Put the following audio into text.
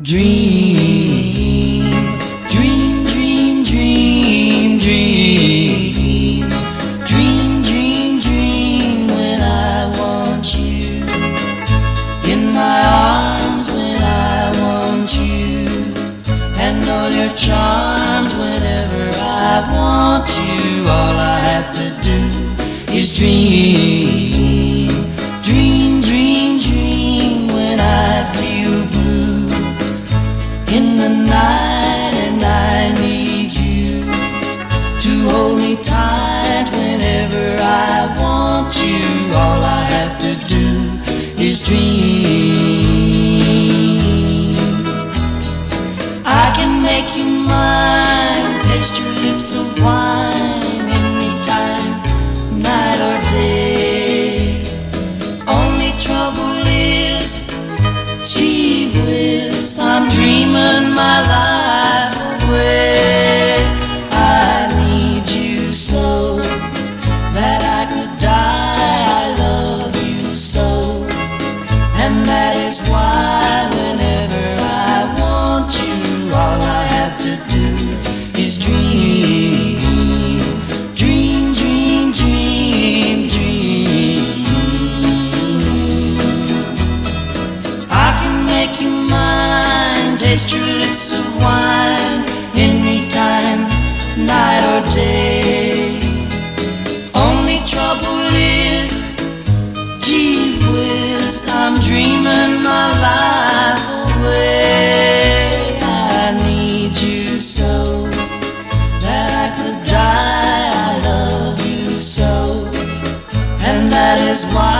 Dream, dream, dream, dream, dream. Dream, dream, dream when I want you. In my arms when I want you. And all your charms whenever I want you. All I have to do is dream. Dream, dream, dream when I feel blue in the night and I need you to hold me tight whenever I want you. All I have to do is dream. I can make you mine, taste your lips of wine anytime, night or day. Only trouble is, gee whiz, I'm dreaming my life away. I need you so that I could die. I love you so, and that is why whenever I want you, all I have to do is dream. Dream, dream, dream, dream. I can make you mine, taste your lips of wine anytime, night or day. Only trouble is, gee whiz, I'm dreaming my life away. I need you so that I could die. I love you so, and that is why